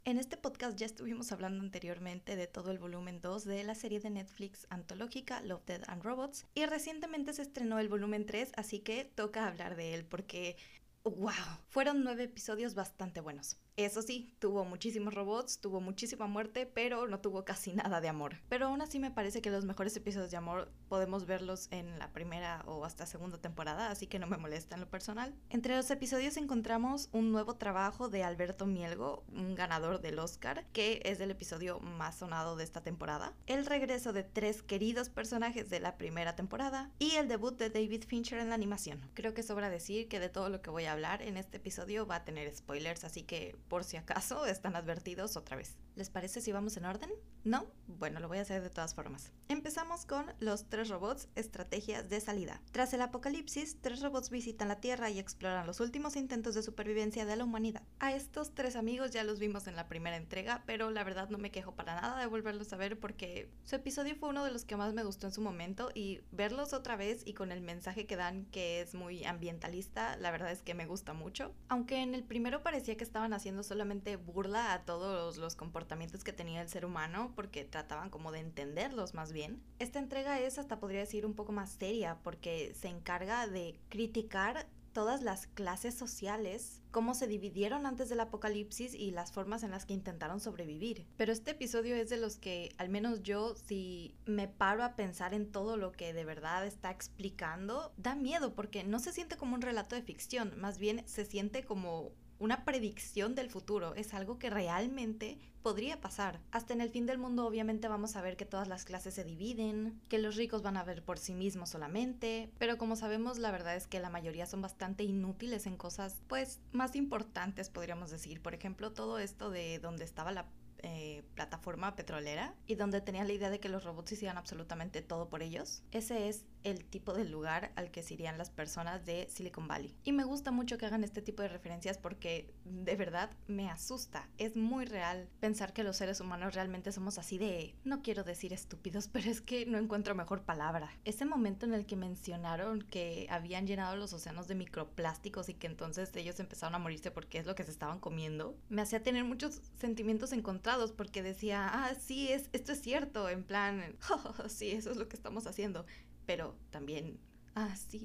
En este podcast ya estuvimos hablando anteriormente de todo el volumen 2 de la serie de Netflix antológica Love, Death and Robots y recientemente se estrenó el volumen 3, así que toca hablar de él porque ¡wow! Fueron 9 episodios bastante buenos. Eso sí, tuvo muchísimos robots, tuvo muchísima muerte, pero no tuvo casi nada de amor. Pero aún así me parece que los mejores episodios de amor podemos verlos en la primera o hasta segunda temporada, así que no me molesta en lo personal. Entre los episodios encontramos un nuevo trabajo de Alberto Mielgo, un ganador del Oscar, que es el episodio más sonado de esta temporada, el regreso de 3 queridos personajes de la primera temporada y el debut de David Fincher en la animación. Creo que sobra decir que de todo lo que voy a hablar en este episodio va a tener spoilers, así que por si acaso están advertidos otra vez. ¿Les parece si vamos en orden? ¿No? Bueno, lo voy a hacer de todas formas. Empezamos con los 3 robots, estrategias de salida. Tras el apocalipsis, 3 robots visitan la Tierra y exploran los últimos intentos de supervivencia de la humanidad. A estos 3 amigos ya los vimos en la primera entrega, pero la verdad no me quejo para nada de volverlos a ver porque su episodio fue uno de los que más me gustó en su momento y verlos otra vez y con el mensaje que dan, que es muy ambientalista, la verdad es que me gusta mucho. Aunque en el primero parecía que estaban haciendo solamente burla a todos los comportamientos que tenía el ser humano porque trataban como de entenderlos más bien. Esta entrega es, hasta podría decir, un poco más seria porque se encarga de criticar todas las clases sociales, cómo se dividieron antes del apocalipsis y las formas en las que intentaron sobrevivir. Pero este episodio es de los que, al menos yo, si me paro a pensar en todo lo que de verdad está explicando, da miedo porque no se siente como un relato de ficción, más bien se siente como una predicción del futuro, es algo que realmente podría pasar. Hasta en el fin del mundo obviamente vamos a ver que todas las clases se dividen, que los ricos van a ver por sí mismos solamente, pero como sabemos la verdad es que la mayoría son bastante inútiles en cosas pues más importantes podríamos decir. Por ejemplo, todo esto de donde estaba la plataforma petrolera y donde tenían la idea de que los robots hicieran absolutamente todo por ellos. Ese es el tipo de lugar al que se irían las personas de Silicon Valley. Y me gusta mucho que hagan este tipo de referencias porque de verdad me asusta. Es muy real pensar que los seres humanos realmente somos así de, no quiero decir estúpidos, pero es que no encuentro mejor palabra. Ese momento en el que mencionaron que habían llenado los océanos de microplásticos y que entonces ellos empezaron a morirse porque es lo que se estaban comiendo, me hacía tener muchos sentimientos encontrados porque decía, sí, esto es cierto, en plan, sí, eso es lo que estamos haciendo. Pero también, sí,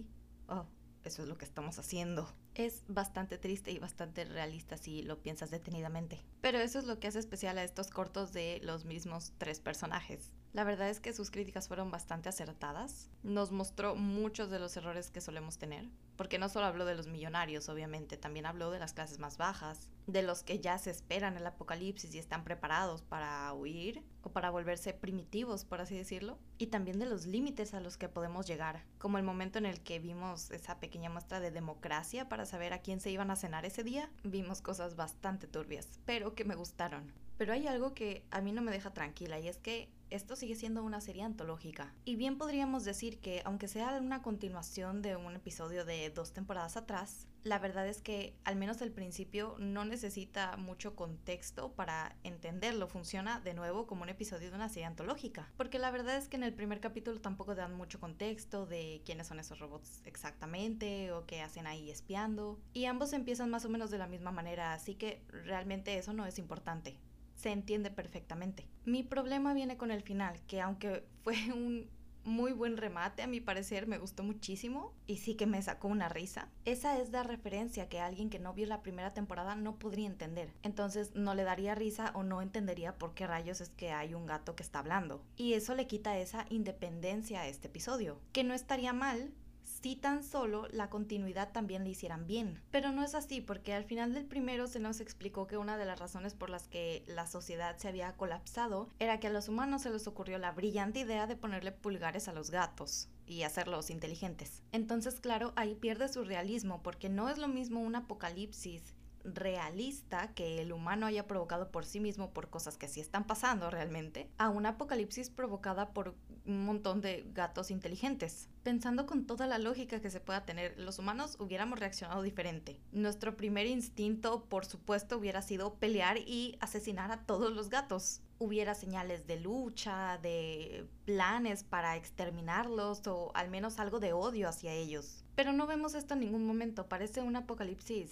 eso es lo que estamos haciendo. Es bastante triste y bastante realista si lo piensas detenidamente. Pero eso es lo que hace especial a estos cortos de los mismos 3 personajes. La verdad es que sus críticas fueron bastante acertadas. Nos mostró muchos de los errores que solemos tener. Porque no solo habló de los millonarios, obviamente, también habló de las clases más bajas, de los que ya se esperan el apocalipsis y están preparados para huir o para volverse primitivos, por así decirlo, y también de los límites a los que podemos llegar, como el momento en el que vimos esa pequeña muestra de democracia para saber a quién se iban a cenar ese día. Vimos cosas bastante turbias, pero que me gustaron. Pero hay algo que a mí no me deja tranquila y es que esto sigue siendo una serie antológica. Y bien podríamos decir que, aunque sea una continuación de un episodio de 2 temporadas atrás, la verdad es que, al menos al principio, no necesita mucho contexto para entenderlo. Funciona de nuevo como un episodio de una serie antológica. Porque la verdad es que en el primer capítulo tampoco dan mucho contexto de quiénes son esos robots exactamente o qué hacen ahí espiando. Y ambos empiezan más o menos de la misma manera, así que realmente eso no es importante. Se entiende perfectamente. Mi problema viene con el final, que aunque fue un muy buen remate, a mi parecer me gustó muchísimo y sí que me sacó una risa. Esa es la referencia que alguien que no vio la primera temporada no podría entender. Entonces no le daría risa o no entendería por qué rayos es que hay un gato que está hablando. Y eso le quita esa independencia a este episodio, que no estaría mal si tan solo la continuidad también le hicieran bien. Pero no es así, porque al final del primero se nos explicó que una de las razones por las que la sociedad se había colapsado era que a los humanos se les ocurrió la brillante idea de ponerle pulgares a los gatos y hacerlos inteligentes. Entonces, claro, ahí pierde su realismo, porque no es lo mismo un apocalipsis realista que el humano haya provocado por sí mismo por cosas que sí están pasando realmente, a un apocalipsis provocada por un montón de gatos inteligentes. Pensando con toda la lógica que se pueda tener, los humanos hubiéramos reaccionado diferente. Nuestro primer instinto, por supuesto, hubiera sido pelear y asesinar a todos los gatos. Hubiera señales de lucha, de planes para exterminarlos o al menos algo de odio hacia ellos. Pero no vemos esto en ningún momento, parece un apocalipsis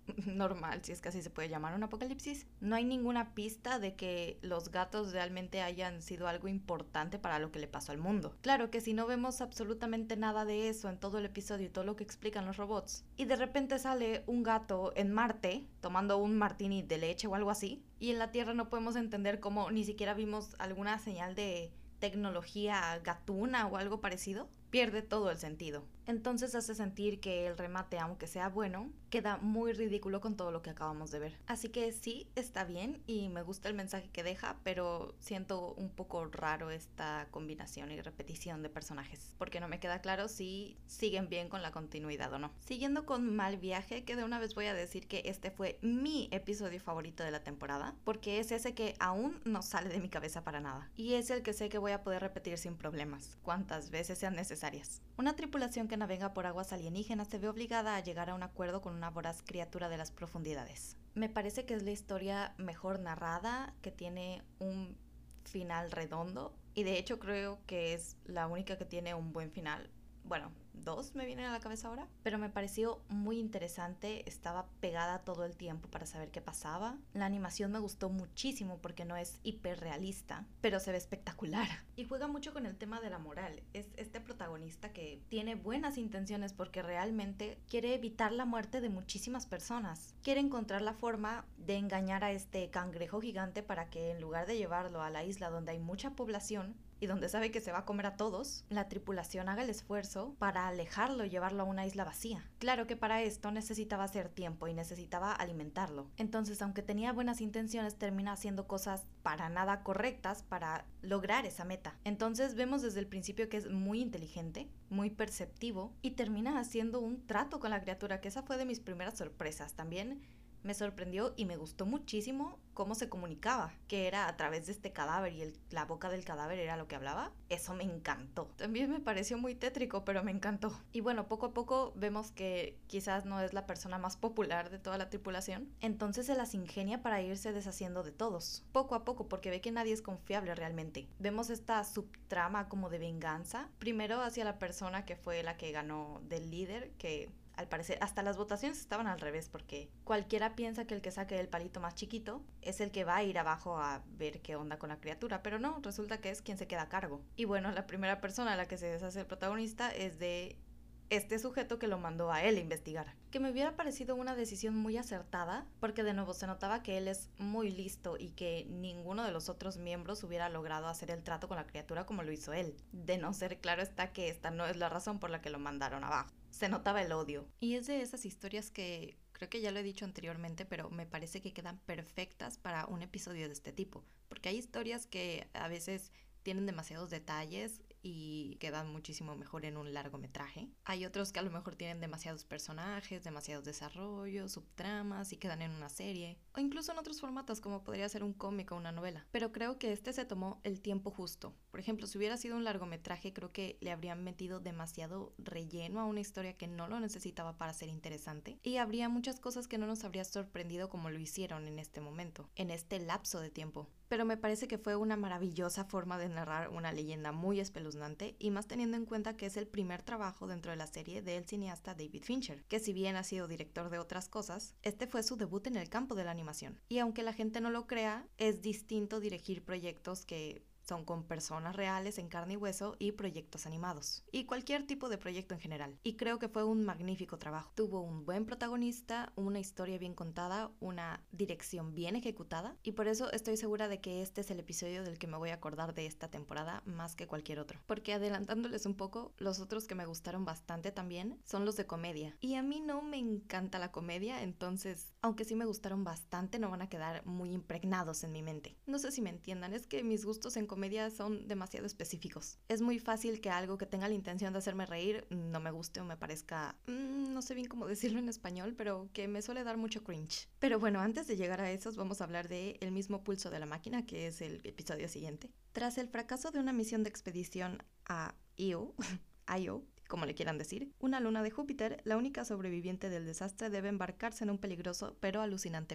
normal, si es que así se puede llamar, un apocalipsis. No hay ninguna pista de que los gatos realmente hayan sido algo importante para lo que le pasó al mundo. Claro que si no vemos absolutamente nada de eso en todo el episodio y todo lo que explican los robots, y de repente sale un gato en Marte tomando un martini de leche o algo así, y en la Tierra no podemos entender cómo ni siquiera vimos alguna señal de tecnología gatuna o algo parecido, pierde todo el sentido. Entonces hace sentir que el remate, aunque sea bueno, queda muy ridículo con todo lo que acabamos de ver. Así que sí, está bien y me gusta el mensaje que deja, pero siento un poco raro esta combinación y repetición de personajes, porque no me queda claro si siguen bien con la continuidad o no. Siguiendo con Mal Viaje, que de una vez voy a decir que este fue mi episodio favorito de la temporada, porque es ese que aún no sale de mi cabeza para nada. Y es el que sé que voy a poder repetir sin problemas, cuantas veces sean necesarias. Una tripulación que navega por aguas alienígenas se ve obligada a llegar a un acuerdo con una voraz criatura de las profundidades. Me parece que es la historia mejor narrada, que tiene un final redondo, y de hecho creo que es la única que tiene un buen final. Bueno, 2 me vienen a la cabeza ahora, pero me pareció muy interesante, estaba pegada todo el tiempo para saber qué pasaba. La animación me gustó muchísimo porque no es hiperrealista, pero se ve espectacular. Y juega mucho con el tema de la moral. Es este protagonista que tiene buenas intenciones porque realmente quiere evitar la muerte de muchísimas personas. Quiere encontrar la forma de engañar a este cangrejo gigante para que en lugar de llevarlo a la isla donde hay mucha población, y donde sabe que se va a comer a todos, la tripulación haga el esfuerzo para alejarlo y llevarlo a una isla vacía. Claro que para esto necesitaba hacer tiempo y necesitaba alimentarlo. Entonces, aunque tenía buenas intenciones, termina haciendo cosas para nada correctas para lograr esa meta. Entonces vemos desde el principio que es muy inteligente, muy perceptivo y termina haciendo un trato con la criatura, que esa fue de mis primeras sorpresas. También me sorprendió y me gustó muchísimo cómo se comunicaba, que era a través de este cadáver y la boca del cadáver era lo que hablaba. Eso me encantó. También me pareció muy tétrico, pero me encantó. Y bueno, poco a poco vemos que quizás no es la persona más popular de toda la tripulación, entonces se las ingenia para irse deshaciendo de todos, poco a poco, porque ve que nadie es confiable realmente. Vemos esta subtrama como de venganza, primero hacia la persona que fue la que ganó del líder, que al parecer hasta las votaciones estaban al revés, porque cualquiera piensa que el que saque el palito más chiquito es el que va a ir abajo a ver qué onda con la criatura, pero no, resulta que es quien se queda a cargo. Y bueno, la primera persona a la que se deshace el protagonista es de este sujeto que lo mandó a él a investigar. Que me hubiera parecido una decisión muy acertada, porque de nuevo se notaba que él es muy listo y que ninguno de los otros miembros hubiera logrado hacer el trato con la criatura como lo hizo él. De no ser claro está que esta no es la razón por la que lo mandaron abajo. Se notaba el odio. Y es de esas historias que creo que ya lo he dicho anteriormente, pero me parece que quedan perfectas para un episodio de este tipo. Porque hay historias que a veces tienen demasiados detalles y quedan muchísimo mejor en un largometraje. Hay otros que a lo mejor tienen demasiados personajes, demasiados desarrollos, subtramas y quedan en una serie. O incluso en otros formatos como podría ser un cómic o una novela. Pero creo que este se tomó el tiempo justo. Por ejemplo, si hubiera sido un largometraje, creo que le habrían metido demasiado relleno a una historia que no lo necesitaba para ser interesante. Y habría muchas cosas que no nos habría sorprendido como lo hicieron en este momento, en este lapso de tiempo. Pero me parece que fue una maravillosa forma de narrar una leyenda muy espeluznante, y más teniendo en cuenta que es el primer trabajo dentro de la serie del cineasta David Fincher, que si bien ha sido director de otras cosas, este fue su debut en el campo de la animación. Y aunque la gente no lo crea, es distinto dirigir proyectos que son con personas reales en carne y hueso y proyectos animados. Y cualquier tipo de proyecto en general. Y creo que fue un magnífico trabajo. Tuvo un buen protagonista, una historia bien contada, una dirección bien ejecutada. Y por eso estoy segura de que este es el episodio del que me voy a acordar de esta temporada más que cualquier otro. Porque adelantándoles un poco, los otros que me gustaron bastante también son los de comedia. Y a mí no me encanta la comedia, entonces, aunque sí me gustaron bastante, no van a quedar muy impregnados en mi mente. No sé si me entiendan, es que mis gustos en comedia son demasiado específicos. Es muy fácil que algo que tenga la intención de hacerme reír no me guste o me parezca, no sé bien cómo decirlo en español, pero que me suele dar mucho cringe. Pero bueno, antes de llegar a esos vamos a hablar de El mismo pulso de la máquina, que es el episodio siguiente. Tras el fracaso de una misión de expedición a Io, como le quieran decir, una luna de Júpiter, la única sobreviviente del desastre debe embarcarse en un peligroso pero alucinante viaje.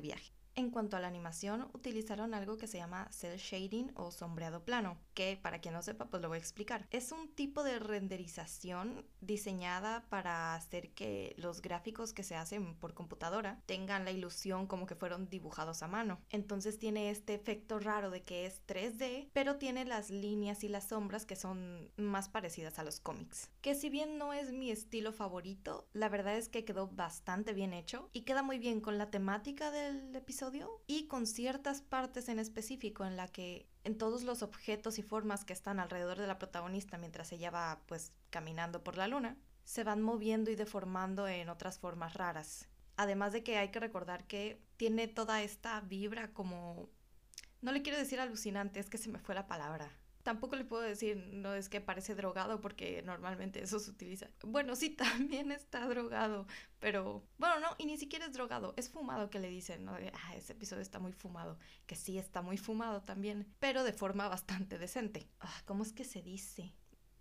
En cuanto a la animación, utilizaron algo que se llama cel shading o sombreado plano, que para quien no sepa, pues lo voy a explicar. Es un tipo de renderización diseñada para hacer que los gráficos que se hacen por computadora tengan la ilusión como que fueron dibujados a mano. Entonces tiene este efecto raro de que es 3D, pero tiene las líneas y las sombras que son más parecidas a los cómics. Que si bien no es mi estilo favorito, la verdad es que quedó bastante bien hecho y queda muy bien con la temática del episodio y con ciertas partes en específico en la que en todos los objetos y formas que están alrededor de la protagonista mientras ella va pues caminando por la luna, se van moviendo y deformando en otras formas raras. Además de que hay que recordar que tiene toda esta vibra como... No le quiero decir alucinante, es que se me fue la palabra. Tampoco le puedo decir, no es que parece drogado porque normalmente eso se utiliza. Bueno, sí, también está drogado, pero bueno, no, y ni siquiera es drogado, es fumado que le dicen, ¿no? Ese episodio está muy fumado, que sí está muy fumado también, pero de forma bastante decente. ¿Cómo es que se dice?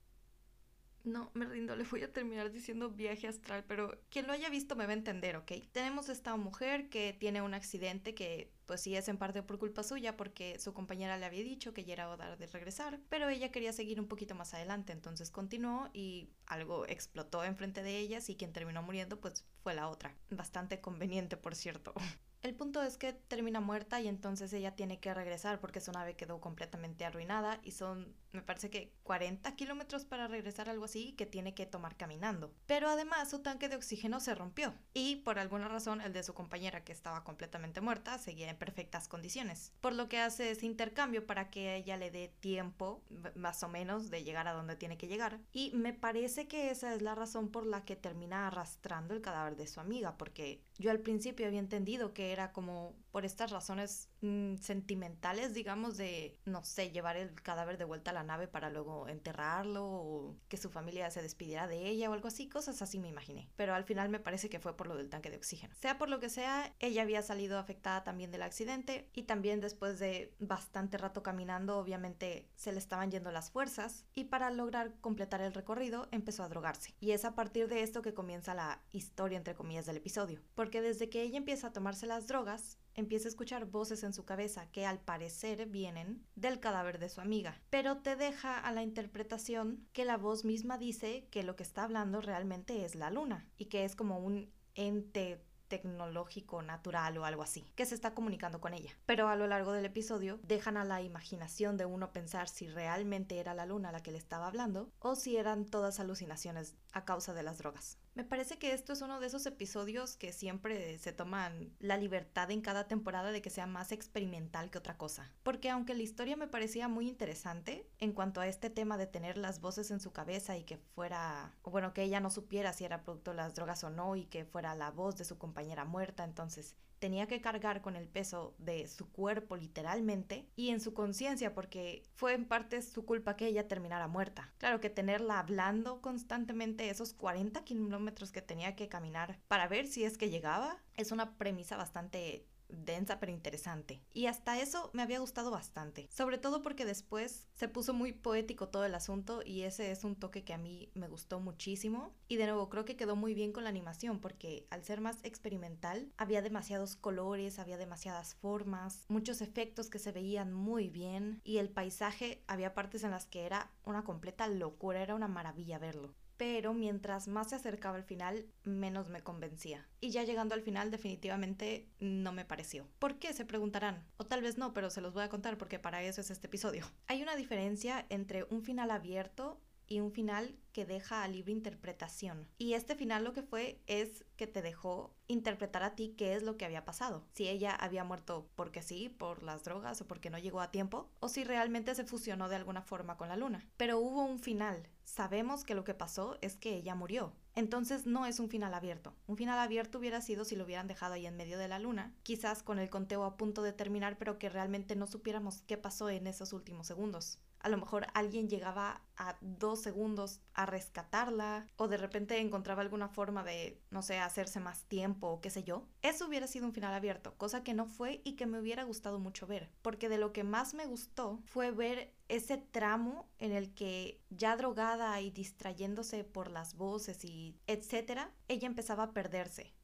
No, me rindo, le voy a terminar diciendo viaje astral, pero quien lo haya visto me va a entender, ¿ok? Tenemos esta mujer que tiene un accidente que pues sí es en parte por culpa suya porque su compañera le había dicho que ya era hora de regresar, pero ella quería seguir un poquito más adelante, entonces continuó y algo explotó enfrente de ellas y quien terminó muriendo pues fue la otra. Bastante conveniente, por cierto. El punto es que termina muerta y entonces ella tiene que regresar porque su nave quedó completamente arruinada y son, me parece que 40 kilómetros para regresar, algo así, que tiene que tomar caminando. Pero además su tanque de oxígeno se rompió y por alguna razón el de su compañera, que estaba completamente muerta, seguía en perfectas condiciones. Por lo que hace ese intercambio para que ella le dé tiempo, más o menos, de llegar a donde tiene que llegar. Y me parece que esa es la razón por la que termina arrastrando el cadáver de su amiga, porque yo al principio había entendido que era como por estas razones sentimentales, digamos, de, no sé, llevar el cadáver de vuelta a la nave para luego enterrarlo o que su familia se despidiera de ella o algo así, cosas así me imaginé. Pero al final me parece que fue por lo del tanque de oxígeno. Sea por lo que sea, ella había salido afectada también del accidente y también después de bastante rato caminando, obviamente se le estaban yendo las fuerzas y para lograr completar el recorrido empezó a drogarse. Y es a partir de esto que comienza la historia, entre comillas, del episodio. Porque desde que ella empieza a tomarse las drogas, empieza a escuchar voces en su cabeza que al parecer vienen del cadáver de su amiga, pero te deja a la interpretación que la voz misma dice que lo que está hablando realmente es la luna y que es como un ente tecnológico, natural o algo así, que se está comunicando con ella. Pero a lo largo del episodio dejan a la imaginación de uno pensar si realmente era la luna la que le estaba hablando o si eran todas alucinaciones a causa de las drogas. Me parece que esto es uno de esos episodios que siempre se toman la libertad en cada temporada de que sea más experimental que otra cosa. Porque aunque la historia me parecía muy interesante en cuanto a este tema de tener las voces en su cabeza y que fuera, o bueno, que ella no supiera si era producto de las drogas o no y que fuera la voz de su compañera muerta, entonces tenía que cargar con el peso de su cuerpo literalmente y en su conciencia porque fue en parte su culpa que ella terminara muerta. Claro que tenerla hablando constantemente esos 40 kilómetros que tenía que caminar para ver si es que llegaba es una premisa bastante densa pero interesante. Y hasta eso me había gustado bastante. Sobre todo porque después se puso muy poético todo el asunto y ese es un toque que a mí me gustó muchísimo. Y de nuevo creo que quedó muy bien con la animación porque al ser más experimental había demasiados colores, había demasiadas formas, muchos efectos que se veían muy bien y el paisaje había partes en las que era una completa locura, era una maravilla verlo. Pero mientras más se acercaba al final, menos me convencía. Y ya llegando al final definitivamente no me pareció. ¿Por qué? Se preguntarán. O tal vez no, pero se los voy a contar porque para eso es este episodio. Hay una diferencia entre un final abierto y un final que deja a libre interpretación. Y este final lo que fue es que te dejó interpretar a ti qué es lo que había pasado. Si ella había muerto porque sí, por las drogas o porque no llegó a tiempo, o si realmente se fusionó de alguna forma con la luna. Pero hubo un final. Sabemos que lo que pasó es que ella murió. Entonces no es un final abierto. Un final abierto hubiera sido si lo hubieran dejado ahí en medio de la luna, quizás con el conteo a punto de terminar, pero que realmente no supiéramos qué pasó en esos últimos segundos. A lo mejor alguien llegaba a 2 segundos a rescatarla o de repente encontraba alguna forma de, no sé, hacerse más tiempo o qué sé yo. Eso hubiera sido un final abierto, cosa que no fue y que me hubiera gustado mucho ver. Porque de lo que más me gustó fue ver ese tramo en el que ya drogada y distrayéndose por las voces y etcétera, ella empezaba a perderse.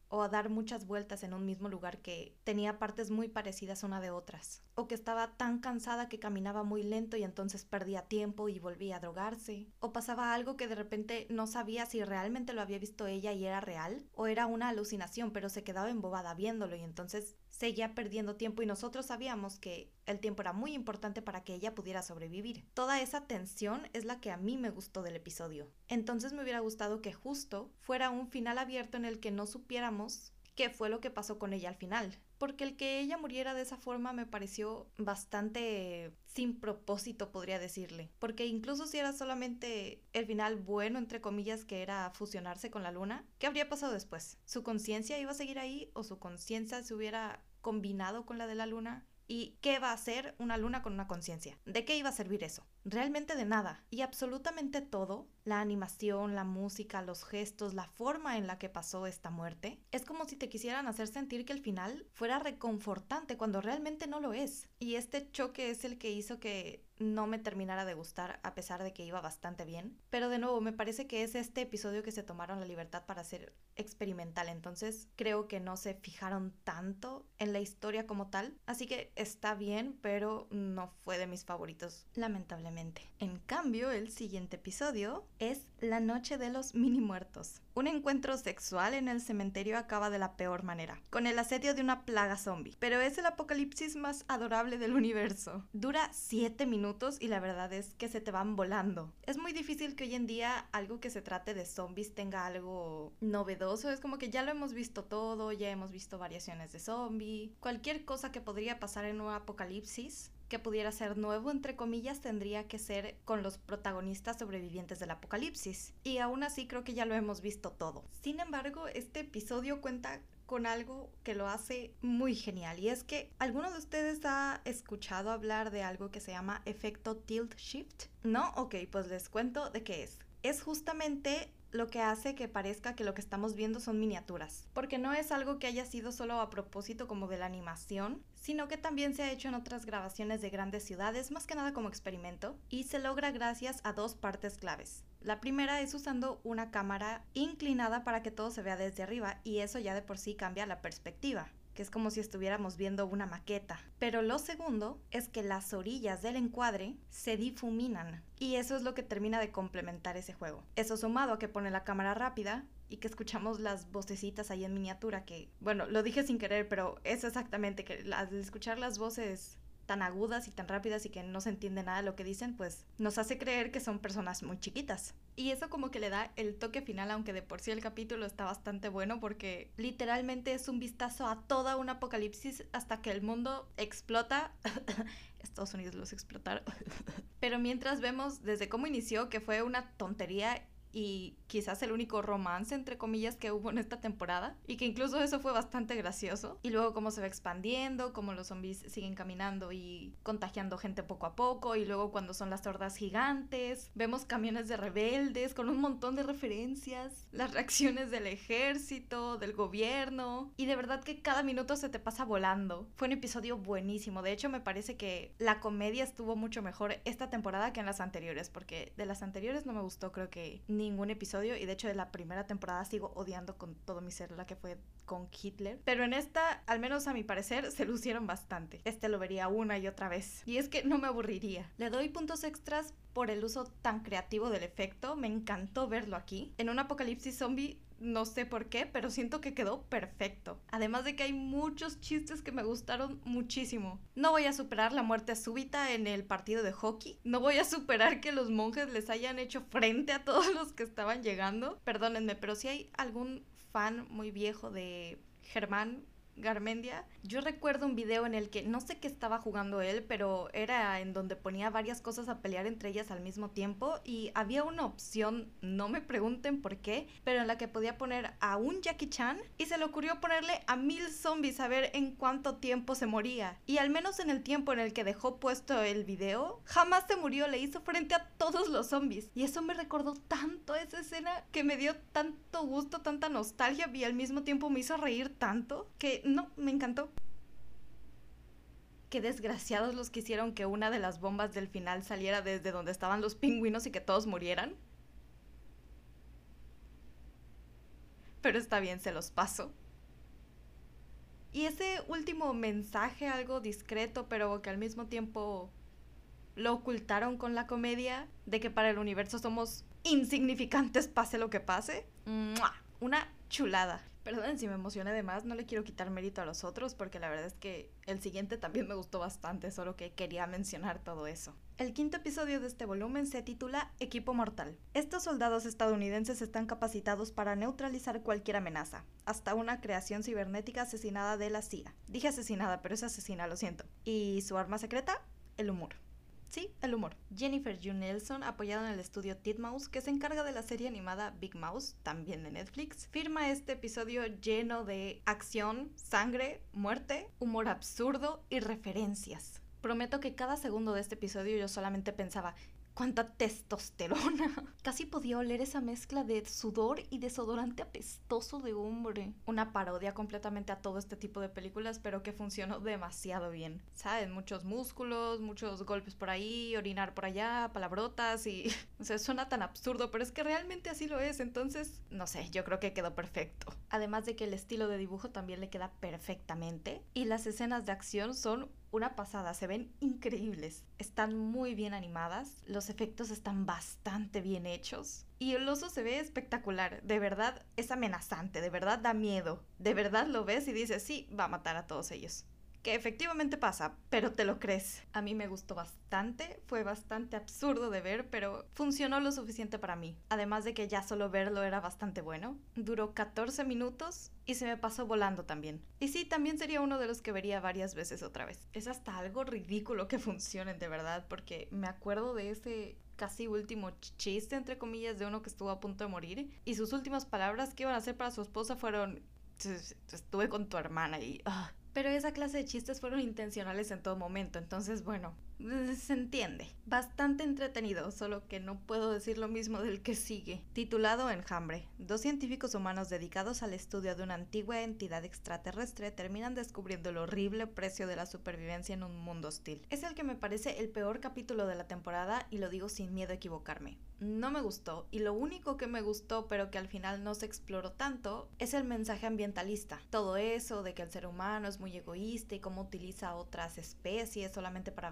o a dar muchas vueltas en un mismo lugar que tenía partes muy parecidas una de otras, o que estaba tan cansada que caminaba muy lento y entonces perdía tiempo y volvía a drogarse, o pasaba algo que de repente no sabía si realmente lo había visto ella y era real, o era una alucinación, pero se quedaba embobada viéndolo y entonces seguía perdiendo tiempo y nosotros sabíamos que el tiempo era muy importante para que ella pudiera sobrevivir. Toda esa tensión es la que a mí me gustó del episodio. Entonces me hubiera gustado que justo fuera un final abierto en el que no supiéramos qué fue lo que pasó con ella al final. Porque el que ella muriera de esa forma me pareció bastante sin propósito, podría decirle. Porque incluso si era solamente el final bueno, entre comillas, que era fusionarse con la luna, ¿qué habría pasado después? ¿Su conciencia iba a seguir ahí o su conciencia se hubiera combinado con la de la luna? ¿Y qué va a hacer una luna con una conciencia? ¿De qué iba a servir eso? Realmente de nada. Y absolutamente todo, la animación, la música, los gestos, la forma en la que pasó esta muerte, es como si te quisieran hacer sentir que el final fuera reconfortante cuando realmente no lo es. Y este choque es el que hizo que no me terminara de gustar a pesar de que iba bastante bien. Pero de nuevo, me parece que es este episodio que se tomaron la libertad para hacer experimental, entonces creo que no se fijaron tanto en la historia como tal, así que está bien, pero no fue de mis favoritos, lamentablemente. En cambio, el siguiente episodio es La Noche de los Mini Muertos. Un encuentro sexual en el cementerio acaba de la peor manera, con el asedio de una plaga zombie, pero es el apocalipsis más adorable del universo. Dura 7 minutos y la verdad es que se te van volando. Es muy difícil que hoy en día algo que se trate de zombies tenga algo novedoso, es como que ya lo hemos visto todo, ya hemos visto variaciones de zombie, cualquier cosa que podría pasar en un apocalipsis que pudiera ser nuevo, entre comillas, tendría que ser con los protagonistas sobrevivientes del apocalipsis. Y aún así creo que ya lo hemos visto todo. Sin embargo, este episodio cuenta con algo que lo hace muy genial, y es que ¿alguno de ustedes ha escuchado hablar de algo que se llama efecto tilt shift? ¿No? Ok, pues les cuento de qué es. Es justamente lo que hace que parezca que lo que estamos viendo son miniaturas, porque no es algo que haya sido solo a propósito como de la animación, sino que también se ha hecho en otras grabaciones de grandes ciudades, más que nada como experimento, y se logra gracias a dos partes claves. La primera es usando una cámara inclinada para que todo se vea desde arriba, y eso ya de por sí cambia la perspectiva, que es como si estuviéramos viendo una maqueta. Pero lo segundo es que las orillas del encuadre se difuminan, y eso es lo que termina de complementar ese juego. Eso sumado a que pone la cámara rápida y que escuchamos las vocecitas ahí en miniatura, que, bueno, lo dije sin querer, pero eso exactamente, que al escuchar las voces tan agudas y tan rápidas y que no se entiende nada de lo que dicen, pues nos hace creer que son personas muy chiquitas. Y eso como que le da el toque final, aunque de por sí el capítulo está bastante bueno porque literalmente es un vistazo a toda un apocalipsis hasta que el mundo explota. Estados Unidos los explotaron. Pero mientras vemos desde cómo inició, que fue una tontería y quizás el único romance, entre comillas, que hubo en esta temporada, y que incluso eso fue bastante gracioso, y luego cómo se va expandiendo, cómo los zombies siguen caminando y contagiando gente poco a poco, y luego cuando son las hordas gigantes, vemos camiones de rebeldes con un montón de referencias, las reacciones del ejército, del gobierno, y de verdad que cada minuto se te pasa volando. Fue un episodio buenísimo, de hecho me parece que la comedia estuvo mucho mejor esta temporada que en las anteriores, porque de las anteriores no me gustó creo que ningún episodio, y de hecho de la primera temporada sigo odiando con todo mi ser la que fue con Hitler, pero en esta, al menos a mi parecer, se lucieron bastante. Este lo vería una y otra vez, y es que no me aburriría. Le doy puntos extras por el uso tan creativo del efecto, me encantó verlo aquí. En un apocalipsis zombie no sé por qué, pero siento que quedó perfecto. Además de que hay muchos chistes que me gustaron muchísimo. No voy a superar la muerte súbita en el partido de hockey. No voy a superar que los monjes les hayan hecho frente a todos los que estaban llegando. Perdónenme, pero si hay algún fan muy viejo de Germán Garmendia, yo recuerdo un video en el que no sé qué estaba jugando él, pero era en donde ponía varias cosas a pelear entre ellas al mismo tiempo, y había una opción, no me pregunten por qué, pero en la que podía poner a un Jackie Chan y se le ocurrió ponerle a 1000 zombies a ver en cuánto tiempo se moría, y al menos en el tiempo en el que dejó puesto el video jamás se murió, le hizo frente a todos los zombies, y eso me recordó tanto a esa escena que me dio tanto gusto, tanta nostalgia, y al mismo tiempo me hizo reír tanto que no, me encantó. Qué desgraciados los que hicieron que una de las bombas del final saliera desde donde estaban los pingüinos y que todos murieran. Pero está bien, se los paso. Y ese último mensaje, algo discreto, pero que al mismo tiempo lo ocultaron con la comedia, de que para el universo somos insignificantes pase lo que pase. ¡Mua! Una chulada. Perdonen si me emocioné de más, no le quiero quitar mérito a los otros porque la verdad es que el siguiente también me gustó bastante, solo que quería mencionar todo eso. El quinto episodio de este volumen se titula Equipo Mortal. Estos soldados estadounidenses están capacitados para neutralizar cualquier amenaza, hasta una creación cibernética asesinada de la CIA. Dije asesinada, pero es asesina, lo siento. ¿Y su arma secreta? El humor. Sí, el humor. Jennifer June Nelson, apoyada en el estudio Titmouse, que se encarga de la serie animada Big Mouse, también de Netflix, firma este episodio lleno de acción, sangre, muerte, humor absurdo y referencias. Prometo que cada segundo de este episodio yo solamente pensaba, ¡cuánta testosterona! Casi podía oler esa mezcla de sudor y desodorante apestoso de hombre. Una parodia completamente a todo este tipo de películas, pero que funcionó demasiado bien. ¿Saben? Muchos músculos, muchos golpes por ahí, orinar por allá, palabrotas y... O sea, suena tan absurdo, pero es que realmente así lo es. Entonces, no sé, yo creo que quedó perfecto. Además de que el estilo de dibujo también le queda perfectamente. Y las escenas de acción son una pasada, se ven increíbles, están muy bien animadas, los efectos están bastante bien hechos y el oso se ve espectacular, de verdad es amenazante, de verdad da miedo, de verdad lo ves y dices sí, va a matar a todos ellos. Que efectivamente pasa, pero te lo crees. A mí me gustó bastante, fue bastante absurdo de ver, pero funcionó lo suficiente para mí. Además de que ya solo verlo era bastante bueno. Duró 14 minutos y se me pasó volando también. Y sí, también sería uno de los que vería varias veces otra vez. Es hasta algo ridículo que funcionen de verdad, porque me acuerdo de ese casi último chiste, entre comillas, de uno que estuvo a punto de morir. Y sus últimas palabras que iban a hacer para su esposa fueron... Estuve con tu hermana y... Pero esa clase de chistes fueron intencionales en todo momento, entonces bueno, se entiende. Bastante entretenido, solo que no puedo decir lo mismo del que sigue. Titulado Enjambre, 2 científicos humanos dedicados al estudio de una antigua entidad extraterrestre terminan descubriendo el horrible precio de la supervivencia en un mundo hostil. Es el que me parece el peor capítulo de la temporada y lo digo sin miedo a equivocarme. No me gustó, y lo único que me gustó pero que al final no se exploró tanto es el mensaje ambientalista. Todo eso de que el ser humano es muy egoísta y cómo utiliza otras especies solamente para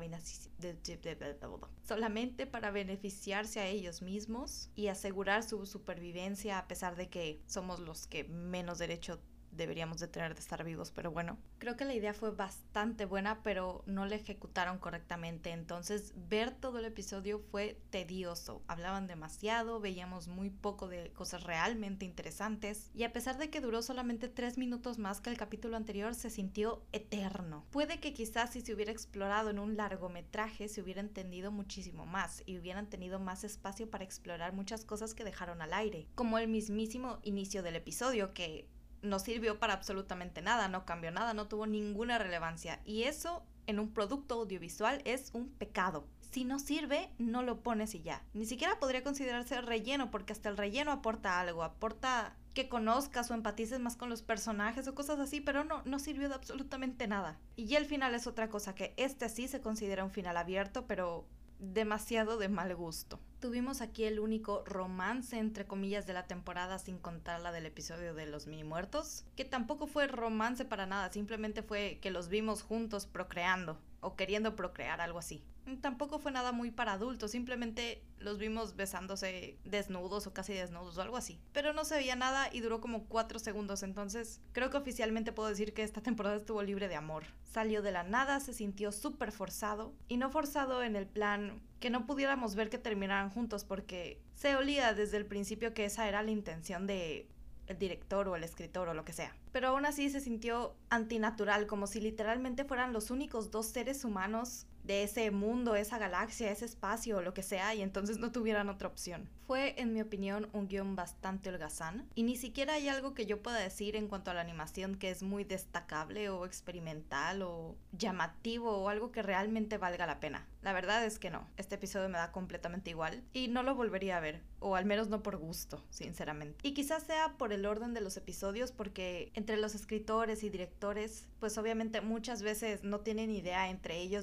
beneficiarse a ellos mismos y asegurar su supervivencia a pesar de que somos los que menos derecho deberíamos de tener de estar vivos, pero bueno, creo que la idea fue bastante buena, pero no la ejecutaron correctamente, entonces ver todo el episodio fue tedioso, hablaban demasiado, veíamos muy poco de cosas realmente interesantes, y a pesar de que duró solamente 3 minutos más que el capítulo anterior, se sintió eterno. Puede que quizás si se hubiera explorado en un largometraje se hubiera entendido muchísimo más, y hubieran tenido más espacio para explorar muchas cosas que dejaron al aire, como el mismísimo inicio del episodio, que no sirvió para absolutamente nada, no cambió nada, no tuvo ninguna relevancia. Y eso en un producto audiovisual es un pecado. Si no sirve, no lo pones y ya. Ni siquiera podría considerarse relleno, porque hasta el relleno aporta algo, aporta que conozcas o empatices más con los personajes o cosas así, pero no sirvió de absolutamente nada. Y ya el final es otra cosa, que este sí se considera un final abierto, pero demasiado de mal gusto. Tuvimos aquí el único romance entre comillas de la temporada, sin contar la del episodio de los mini muertos, que tampoco fue romance para nada, simplemente fue que los vimos juntos procreando o queriendo procrear, algo así. Tampoco fue nada muy para adultos, simplemente los vimos besándose desnudos o casi desnudos o algo así. Pero no se veía nada y duró como 4 segundos, entonces creo que oficialmente puedo decir que esta temporada estuvo libre de amor. Salió de la nada, se sintió súper forzado, y no forzado en el plan que no pudiéramos ver que terminaran juntos, porque se olía desde el principio que esa era la intención de el director o el escritor o lo que sea. Pero aún así se sintió antinatural, como si literalmente fueran los únicos 2 seres humanos de ese mundo, esa galaxia, ese espacio o lo que sea, y entonces no tuvieran otra opción. Fue, en mi opinión, un guión bastante holgazán, y ni siquiera hay algo que yo pueda decir en cuanto a la animación que es muy destacable o experimental o llamativo o algo que realmente valga la pena. La verdad es que no, este episodio me da completamente igual y no lo volvería a ver, o al menos no por gusto, sinceramente. Y quizás sea por el orden de los episodios, porque entre los escritores y directores, pues obviamente muchas veces no tienen idea entre ellos de cuál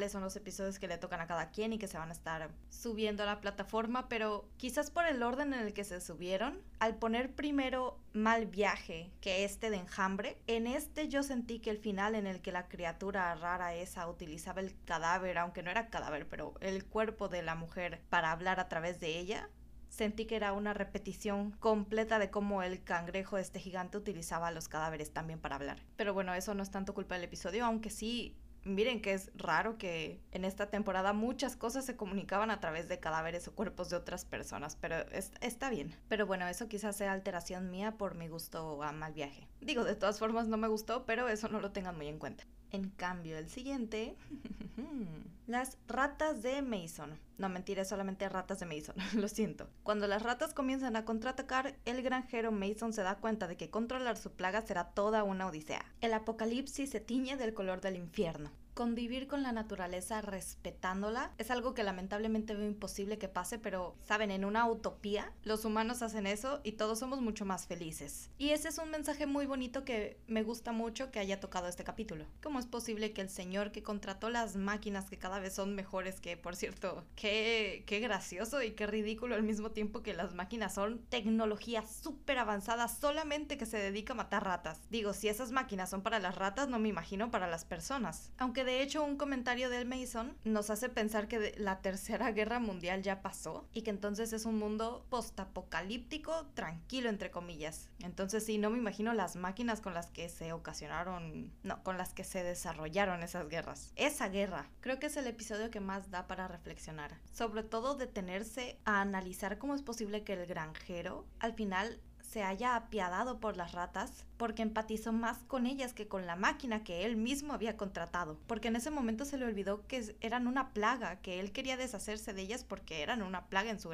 cuáles son los episodios que le tocan a cada quien y que se van a estar subiendo a la plataforma, pero quizás por el orden en el que se subieron, al poner primero Mal Viaje que de Enjambre, en yo sentí que el final en el que la criatura rara esa utilizaba el cadáver, aunque no era cadáver, pero el cuerpo de la mujer para hablar a través de ella, sentí que era una repetición completa de cómo el cangrejo gigante utilizaba los cadáveres también para hablar. Pero bueno, eso no es tanto culpa del episodio, aunque sí, miren que es raro que en esta temporada muchas cosas se comunicaban a través de cadáveres o cuerpos de otras personas, pero está bien. Pero bueno, eso quizás sea alteración mía por mi gusto a Mal Viaje. Digo, de todas formas no me gustó, pero eso no lo tengan muy en cuenta. En cambio, el siguiente... Las ratas de Mason. No, mentira, es solamente ratas de Mason, lo siento. Cuando las ratas comienzan a contraatacar, el granjero Mason se da cuenta de que controlar su plaga será toda una odisea. El apocalipsis se tiñe del color del infierno. Convivir con la naturaleza respetándola es algo que lamentablemente veo imposible que pase, pero, ¿saben? En una utopía, los humanos hacen eso y todos somos mucho más felices. Y ese es un mensaje muy bonito que me gusta mucho que haya tocado este capítulo. ¿Cómo es posible que el señor que contrató las máquinas que cada vez son mejores, que por cierto, qué gracioso y qué ridículo al mismo tiempo que las máquinas son tecnología súper avanzada solamente que se dedica a matar ratas? Digo, si esas máquinas son para las ratas, no me imagino para las personas. Aunque de hecho un comentario del Mason nos hace pensar que la Tercera Guerra Mundial ya pasó y que entonces es un mundo postapocalíptico tranquilo entre comillas. Entonces sí, no me imagino las máquinas con las que se con las que se desarrollaron esas guerras. Esa guerra, creo que es el episodio que más da para reflexionar. Sobre todo detenerse a analizar cómo es posible que el granjero al final se haya apiadado por las ratas porque empatizó más con ellas que con la máquina que él mismo había contratado, porque en ese momento se le olvidó que eran una plaga, que él quería deshacerse de ellas porque eran una plaga en su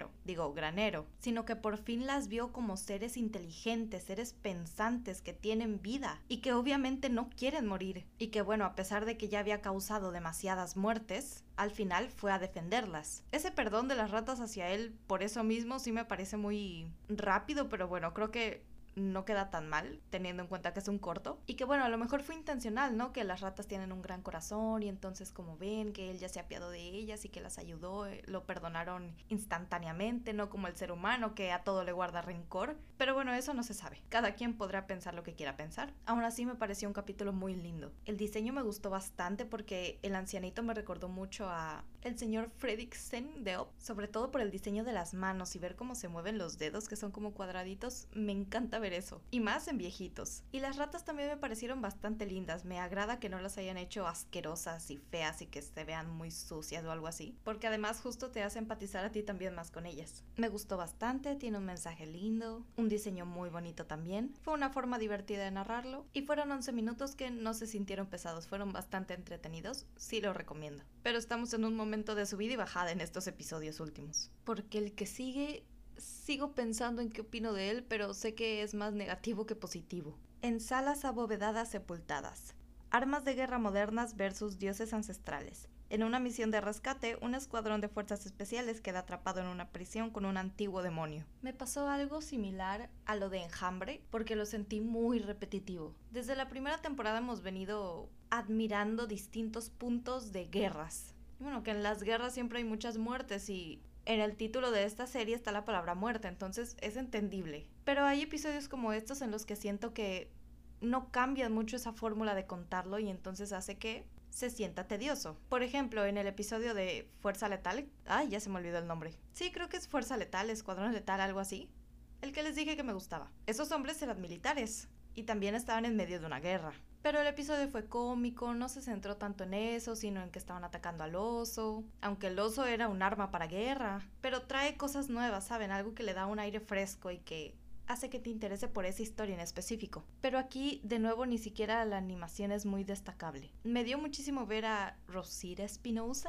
granero, sino que por fin las vio como seres inteligentes, seres pensantes que tienen vida y que obviamente no quieren morir, y que bueno, a pesar de que ya había causado demasiadas muertes, al final fue a defenderlas. Ese perdón de las ratas hacia él por eso mismo sí me parece muy rápido, pero bueno, creo que no queda tan mal, teniendo en cuenta que es un corto. Y que bueno, a lo mejor fue intencional, ¿no? Que las ratas tienen un gran corazón y entonces como ven que él ya se apiadó de ellas y que las ayudó, lo perdonaron instantáneamente, no como el ser humano que a todo le guarda rencor. Pero bueno, eso no se sabe. Cada quien podrá pensar lo que quiera pensar. Aún así me pareció un capítulo muy lindo. El diseño me gustó bastante porque el ancianito me recordó mucho a el señor Fredricksen de Up, sobre todo por el diseño de las manos y ver cómo se mueven los dedos que son como cuadraditos. Me encanta ver eso, y más en viejitos. Y las ratas también me parecieron bastante lindas. Me agrada que no las hayan hecho asquerosas y feas y que se vean muy sucias o algo así, porque además justo te hace empatizar a ti también más con ellas. Me gustó bastante, tiene un mensaje lindo, un diseño muy bonito también, fue una forma divertida de narrarlo y fueron 11 minutos que no se sintieron pesados, fueron bastante entretenidos, sí lo recomiendo. Pero estamos en un momento de subida y bajada en estos episodios últimos, porque el que sigue, sigo pensando en qué opino de él, pero sé que es más negativo que positivo. En salas abovedadas sepultadas. Armas de guerra modernas versus dioses ancestrales. En una misión de rescate, un escuadrón de fuerzas especiales queda atrapado en una prisión con un antiguo demonio. Me pasó algo similar a lo de Enjambre, porque lo sentí muy repetitivo. Desde la primera temporada hemos venido admirando distintos puntos de guerras. Bueno, que en las guerras siempre hay muchas muertes y en el título de esta serie está la palabra muerte, entonces es entendible. Pero hay episodios como estos en los que siento que no cambian mucho esa fórmula de contarlo y entonces hace que se sienta tedioso. Por ejemplo, en el episodio de Fuerza Letal, ya se me olvidó el nombre. Sí, creo que es Fuerza Letal, Escuadrón Letal, algo así. El que les dije que me gustaba. Esos hombres eran militares y también estaban en medio de una guerra. Pero el episodio fue cómico, no se centró tanto en eso, sino en que estaban atacando al oso, aunque el oso era un arma para guerra. Pero trae cosas nuevas, ¿saben? Algo que le da un aire fresco y que hace que te interese por esa historia en específico. Pero aquí, de nuevo, ni siquiera la animación es muy destacable. Me dio muchísimo ver a Rosita Espinosa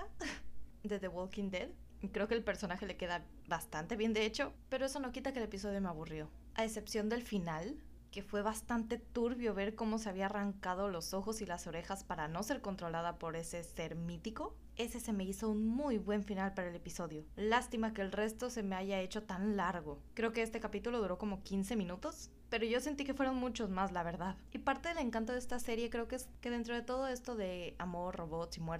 de The Walking Dead. Creo que el personaje le queda bastante bien, de hecho, pero eso no quita que el episodio me aburrió. A excepción del final, que fue bastante turbio ver cómo se había arrancado los ojos y las orejas para no ser controlada por ese ser mítico. Ese se me hizo un muy buen final para el episodio. Lástima que el resto se me haya hecho tan largo. Creo que este capítulo duró como 15 minutos, pero yo sentí que fueron muchos más, la verdad. Y parte del encanto de esta serie creo que es que dentro de todo esto de amor, robots y muerte,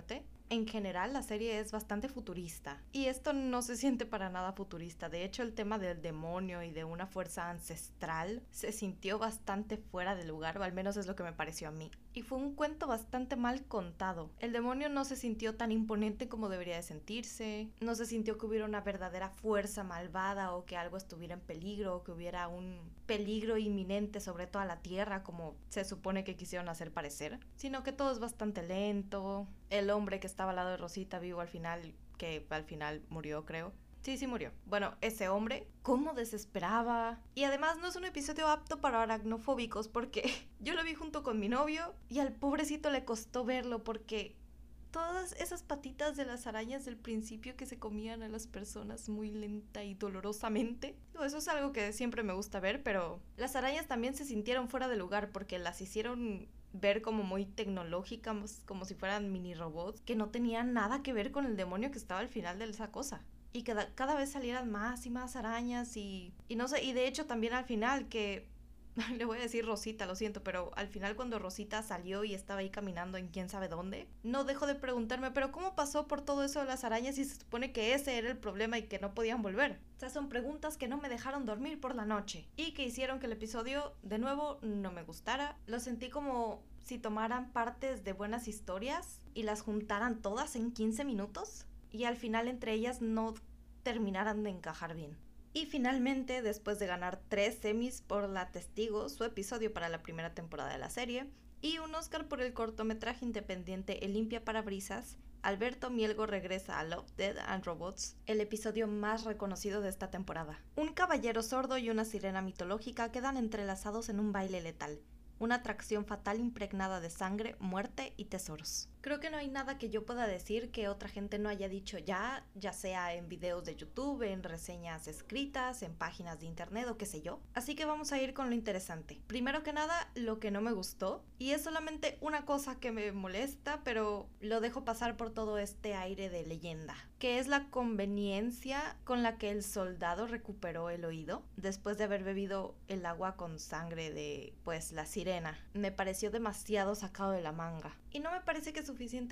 en general la serie es bastante futurista. Y esto no se siente para nada futurista. De hecho, el tema del demonio y de una fuerza ancestral se sintió bastante fuera de lugar, o al menos es lo que me pareció a mí. Y fue un cuento bastante mal contado. El demonio no se sintió tan imponente como debería de sentirse. No se sintió que hubiera una verdadera fuerza malvada o que algo estuviera en peligro o que hubiera un peligro inminente sobre toda la tierra como se supone que quisieron hacer parecer. Sino que todo es bastante lento. El hombre que estaba al lado de Rosita vivo al final, que al final murió, creo. Sí murió. Bueno, ese hombre, cómo desesperaba. Y además no es un episodio apto para aracnofóbicos porque yo lo vi junto con mi novio y al pobrecito le costó verlo porque todas esas patitas de las arañas del principio que se comían a las personas muy lenta y dolorosamente. Eso es algo que siempre me gusta ver, pero las arañas también se sintieron fuera de lugar porque las hicieron ver como muy tecnológicas, como si fueran mini robots, que no tenían nada que ver con el demonio que estaba al final de esa cosa. Y que cada vez salieran más y más arañas y no sé, y de hecho también al final que le voy a decir Rosita, lo siento, pero al final cuando Rosita salió y estaba ahí caminando en quién sabe dónde, no dejo de preguntarme, pero ¿cómo pasó por todo eso de las arañas si se supone que ese era el problema y que no podían volver? O sea, son preguntas que no me dejaron dormir por la noche y que hicieron que el episodio, de nuevo, no me gustara. Lo sentí como si tomaran partes de buenas historias y las juntaran todas en 15 minutos y al final entre ellas no terminaran de encajar bien. Y finalmente, después de ganar 3 Emmys por La Testigo, su episodio para la primera temporada de la serie, y un Oscar por el cortometraje independiente El Limpia Parabrisas, Alberto Mielgo regresa a Love, Death and Robots, el episodio más reconocido de esta temporada. Un caballero sordo y una sirena mitológica quedan entrelazados en un baile letal. Una atracción fatal impregnada de sangre, muerte y tesoros. Creo que no hay nada que yo pueda decir que otra gente no haya dicho ya sea en videos de YouTube, en reseñas escritas, en páginas de internet o qué sé yo. Así que vamos a ir con lo interesante. Primero que nada, lo que no me gustó, y es solamente una cosa que me molesta, pero lo dejo pasar por todo este aire de leyenda, que es la conveniencia con la que el soldado recuperó el oído después de haber bebido el agua con sangre de, pues, la sirena. Me pareció demasiado sacado de la manga. Y no me parece que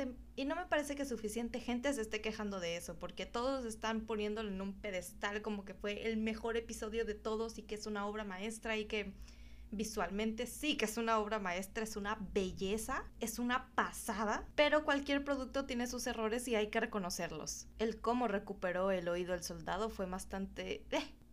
suficiente gente se esté quejando de eso, porque todos están poniéndolo en un pedestal como que fue el mejor episodio de todos y que es una obra maestra y que visualmente sí que es una obra maestra, es una belleza, es una pasada, pero cualquier producto tiene sus errores y hay que reconocerlos. El cómo recuperó el oído el soldado fue bastante...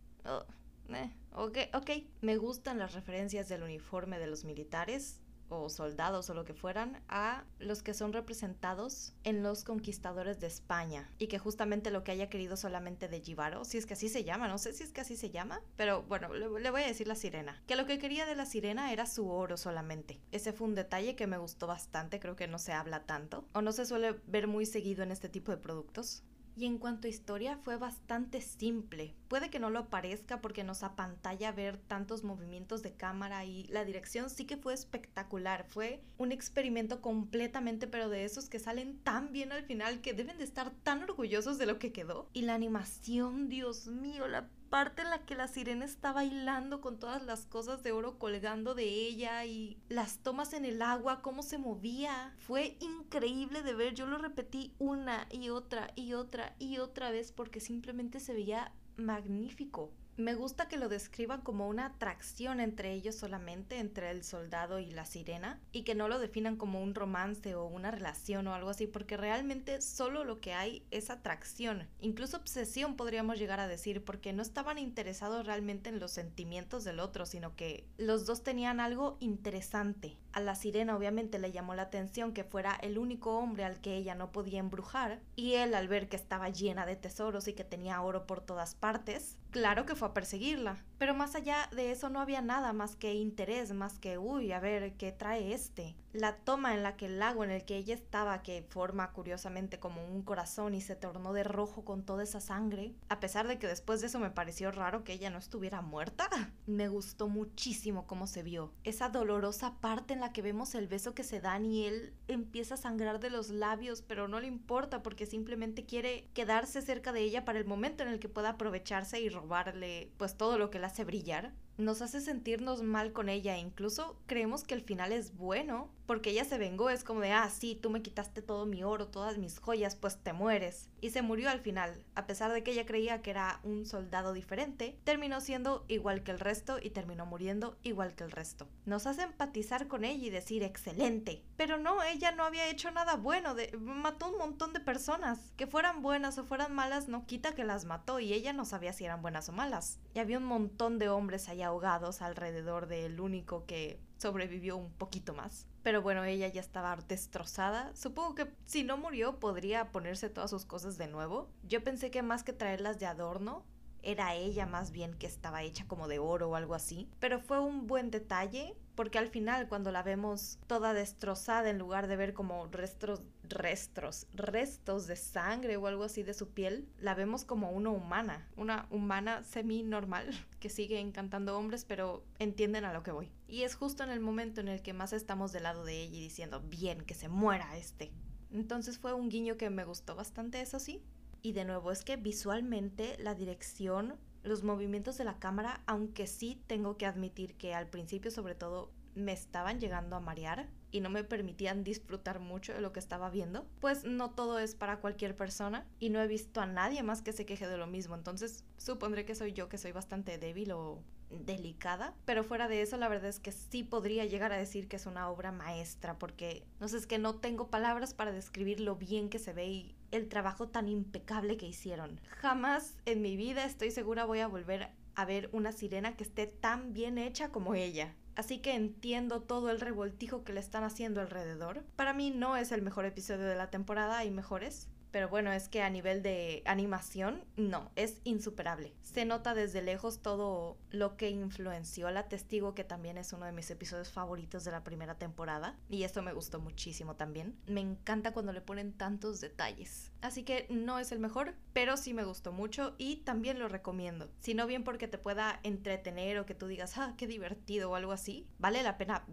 Ok. Me gustan las referencias del uniforme de los militares o soldados o lo que fueran a los que son representados en los conquistadores de España y que justamente lo que haya querido solamente de Jíbaro, si es que así se llama, no sé si es que así se llama, pero bueno, le voy a decir la sirena, que lo que quería de la sirena era su oro solamente. Ese fue un detalle que me gustó bastante, creo que no se habla tanto o no se suele ver muy seguido en este tipo de productos. Y en cuanto a historia, fue bastante simple. Puede que no lo parezca porque nos apantalla ver tantos movimientos de cámara y la dirección sí que fue espectacular. Fue un experimento completamente, pero de esos que salen tan bien al final que deben de estar tan orgullosos de lo que quedó. Y la animación, Dios mío, la parte en la que la sirena está bailando con todas las cosas de oro colgando de ella y las tomas en el agua, cómo se movía. Fue increíble de ver, yo lo repetí una y otra vez porque simplemente se veía magnífico. Me gusta que lo describan como una atracción entre ellos solamente, entre el soldado y la sirena, y que no lo definan como un romance o una relación o algo así, porque realmente solo lo que hay es atracción, incluso obsesión podríamos llegar a decir, porque no estaban interesados realmente en los sentimientos del otro, sino que los dos tenían algo interesante. A la sirena obviamente le llamó la atención que fuera el único hombre al que ella no podía embrujar, y él al ver que estaba llena de tesoros y que tenía oro por todas partes, claro que fue a perseguirla. Pero más allá de eso no había nada más que interés, más que, uy, a ver, ¿qué trae este? La toma en la que el lago en el que ella estaba, que forma curiosamente como un corazón y se tornó de rojo con toda esa sangre, a pesar de que después de eso me pareció raro que ella no estuviera muerta, me gustó muchísimo cómo se vio. Esa dolorosa parte en la que vemos el beso que se dan y él empieza a sangrar de los labios, pero no le importa porque simplemente quiere quedarse cerca de ella para el momento en el que pueda aprovecharse y robarle pues todo lo que la hace brillar. nos hace sentirnos mal con ella, incluso creemos que el final es bueno, porque ella se vengó, es como de, ah, sí, tú me quitaste todo mi oro, todas mis joyas, pues te mueres. Y se murió al final, a pesar de que ella creía que era un soldado diferente, terminó siendo igual que el resto y terminó muriendo igual que el resto. Nos hace empatizar con ella y decir, excelente. Pero no, ella no había hecho nada bueno, mató un montón de personas. Que fueran buenas o fueran malas no quita que las mató y ella no sabía si eran buenas o malas. Y había un montón de hombres ahí ahogados alrededor del único que sobrevivió un poquito más. Pero bueno, ella ya estaba destrozada. Supongo que si no murió podría ponerse todas sus cosas de nuevo. Yo pensé que más que traerlas de adorno, era ella más bien que estaba hecha como de oro o algo así. Pero fue un buen detalle porque al final cuando la vemos toda destrozada, en lugar de ver como restos de sangre o algo así de su piel, la vemos como una humana semi-normal que sigue encantando hombres, pero entienden a lo que voy. Y es justo en el momento en el que más estamos del lado de ella y diciendo, bien, que se muera este. Entonces fue un guiño que me gustó bastante, eso sí. Y de nuevo, es que visualmente la dirección, los movimientos de la cámara, aunque sí tengo que admitir que al principio sobre todo me estaban llegando a marear y no me permitían disfrutar mucho de lo que estaba viendo, pues no todo es para cualquier persona y no he visto a nadie más que se queje de lo mismo, entonces supondré que soy yo que soy bastante débil o delicada, pero fuera de eso la verdad es que sí podría llegar a decir que es una obra maestra porque no sé, es que no tengo palabras para describir lo bien que se ve y el trabajo tan impecable que hicieron. Jamás en mi vida estoy segura voy a volver a ver una sirena que esté tan bien hecha como ella. Así que entiendo todo el revoltijo que le están haciendo alrededor. Para mí no es el mejor episodio de la temporada, hay mejores. Pero bueno, es que a nivel de animación, no, es insuperable. Se nota desde lejos todo lo que influenció a La Testigo, que también es uno de mis episodios favoritos de la primera temporada. Y esto me gustó muchísimo también. Me encanta cuando le ponen tantos detalles. Así que no es el mejor, pero sí me gustó mucho y también lo recomiendo. Si no bien porque te pueda entretener o que tú digas, ah, qué divertido o algo así, vale la pena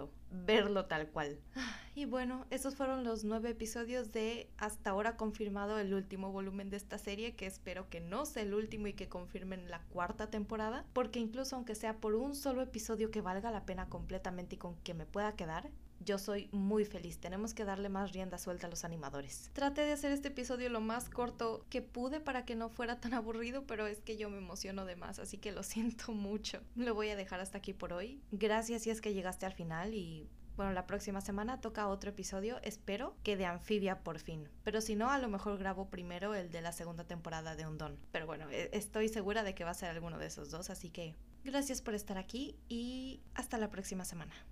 verlo tal cual. Y bueno, esos fueron los 9 episodios de hasta ahora confirmado el último volumen de esta serie, que espero que no sea el último y que confirmen la 4ª temporada, porque incluso aunque sea por un solo episodio que valga la pena completamente y con que me pueda quedar, yo soy muy feliz. Tenemos que darle más rienda suelta a los animadores. Traté de hacer este episodio lo más corto que pude para que no fuera tan aburrido, pero es que yo me emociono de más, así que lo siento mucho. Lo voy a dejar hasta aquí por hoy. Gracias si es que llegaste al final y bueno, la próxima semana toca otro episodio, espero que de Anfibia por fin. Pero si no, a lo mejor grabo primero el de la 2ª temporada de Undone. Pero bueno, estoy segura de que va a ser alguno de esos dos, así que gracias por estar aquí y hasta la próxima semana.